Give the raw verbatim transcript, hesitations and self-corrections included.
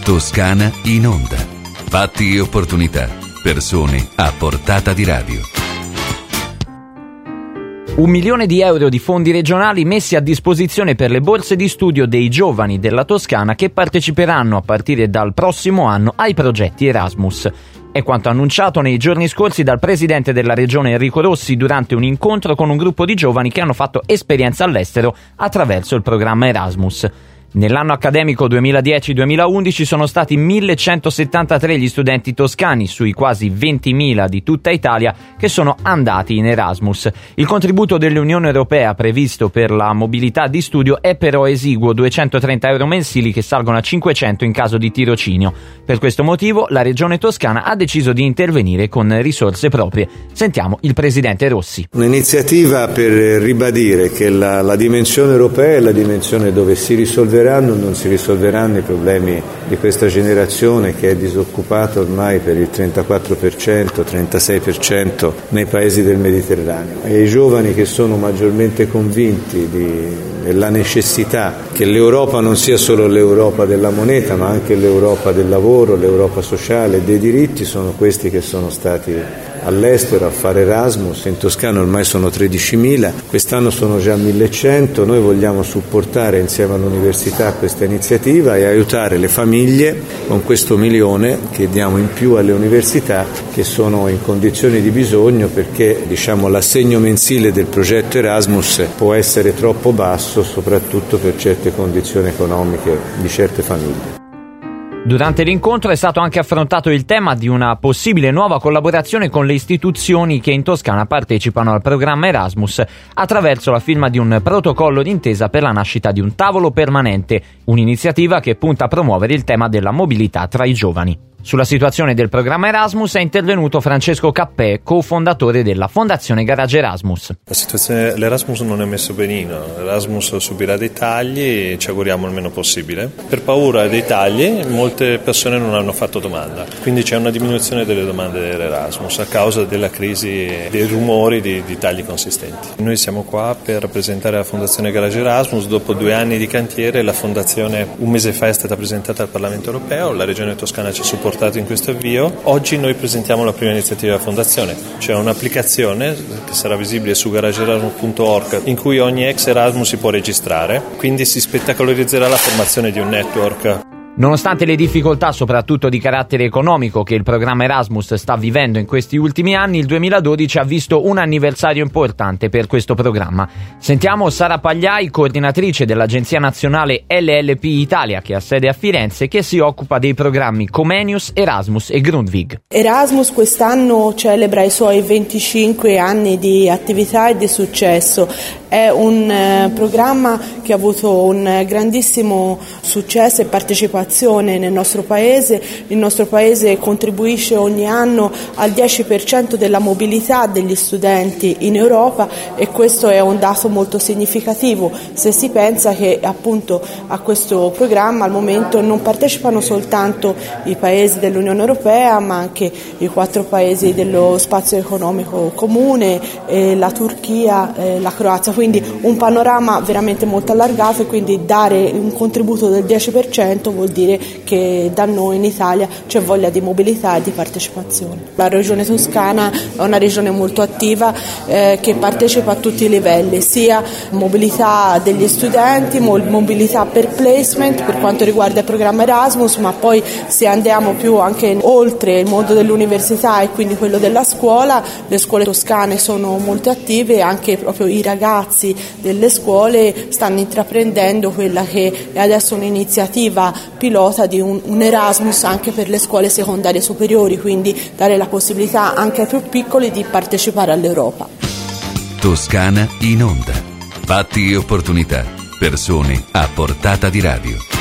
Toscana in onda. Fatti e opportunità. Persone a portata di radio. Un milione di euro di fondi regionali messi a disposizione per le borse di studio dei giovani della Toscana che parteciperanno a partire dal prossimo anno ai progetti Erasmus. È quanto annunciato nei giorni scorsi dal presidente della regione Enrico Rossi durante un incontro con un gruppo di giovani che hanno fatto esperienza all'estero attraverso il programma Erasmus. Nell'anno accademico duemiladieci duemilaundici sono stati millecentosettantatré gli studenti toscani sui quasi ventimila di tutta Italia che sono andati in Erasmus. Il contributo dell'Unione Europea previsto per la mobilità di studio è però esiguo, duecentotrenta euro mensili che salgono a cinquecento in caso di tirocinio. Per questo motivo la Regione Toscana ha deciso di intervenire con risorse proprie. Sentiamo il presidente Rossi. Un'iniziativa per ribadire che la, la dimensione europea è la dimensione dove si risolverà non si risolveranno i problemi di questa generazione che è disoccupata ormai per il trentaquattro per cento, trentasei per cento nei paesi del Mediterraneo, e i giovani che sono maggiormente convinti di, della necessità che l'Europa non sia solo l'Europa della moneta ma anche l'Europa del lavoro, l'Europa sociale e dei diritti sono questi che sono stati all'estero a fare Erasmus. In Toscana ormai sono tredicimila, quest'anno sono già millecento. Noi vogliamo supportare insieme all'università questa iniziativa e aiutare le famiglie con questo milione che diamo in più alle università che sono in condizioni di bisogno, perché diciamo l'assegno mensile del progetto Erasmus può essere troppo basso soprattutto per certe condizioni economiche di certe famiglie. Durante l'incontro è stato anche affrontato il tema di una possibile nuova collaborazione con le istituzioni che in Toscana partecipano al programma Erasmus attraverso la firma di un protocollo d'intesa per la nascita di un tavolo permanente, un'iniziativa che punta a promuovere il tema della mobilità tra i giovani. Sulla situazione del programma Erasmus è intervenuto Francesco Cappè, cofondatore della Fondazione Garage Erasmus. La situazione dell'Erasmus non è messa benino, l'Erasmus subirà dei tagli e ci auguriamo il meno possibile. Per paura dei tagli molte persone non hanno fatto domanda, quindi c'è una diminuzione delle domande dell'Erasmus a causa della crisi e dei rumori di, di tagli consistenti. Noi siamo qua per rappresentare la Fondazione Garage Erasmus. Dopo due anni di cantiere la Fondazione un mese fa è stata presentata al Parlamento Europeo, la Regione Toscana ci ha supportato in questo avvio. Oggi noi presentiamo la prima iniziativa della Fondazione, cioè un'applicazione che sarà visibile su garage erasmus punto org in cui ogni ex Erasmus si può registrare, quindi si spettacolarizzerà la formazione di un network. Nonostante le difficoltà soprattutto di carattere economico che il programma Erasmus sta vivendo in questi ultimi anni, il duemiladodici ha visto un anniversario importante per questo programma. Sentiamo Sara Pagliai, coordinatrice dell'Agenzia Nazionale L L P Italia che ha sede a Firenze, che si occupa dei programmi Comenius, Erasmus e Grundvig. Erasmus quest'anno celebra i suoi venticinque anni di attività e di successo. È un eh, programma che ha avuto un grandissimo successo e partecipazione nel nostro paese. Il nostro paese contribuisce ogni anno al dieci per cento della mobilità degli studenti in Europa e questo è un dato molto significativo se si pensa che appunto a questo programma al momento non partecipano soltanto i paesi dell'Unione Europea ma anche i quattro paesi dello spazio economico comune, eh, la Turchia, eh, la Croazia. Quindi un panorama veramente molto allargato, e quindi dare un contributo del dieci per cento vuol dire che da noi in Italia c'è voglia di mobilità e di partecipazione. La regione toscana è una regione molto attiva eh, che partecipa a tutti i livelli, sia mobilità degli studenti, mobilità per placement per quanto riguarda il programma Erasmus, ma poi se andiamo più anche oltre il mondo dell'università e quindi quello della scuola, le scuole toscane sono molto attive e anche proprio i ragazzi delle scuole stanno intraprendendo quella che è adesso un'iniziativa pilota di un, un Erasmus anche per le scuole secondarie superiori, quindi dare la possibilità anche ai più piccoli di partecipare all'Europa. Toscana in onda. Fatti e opportunità. Persone a portata di radio.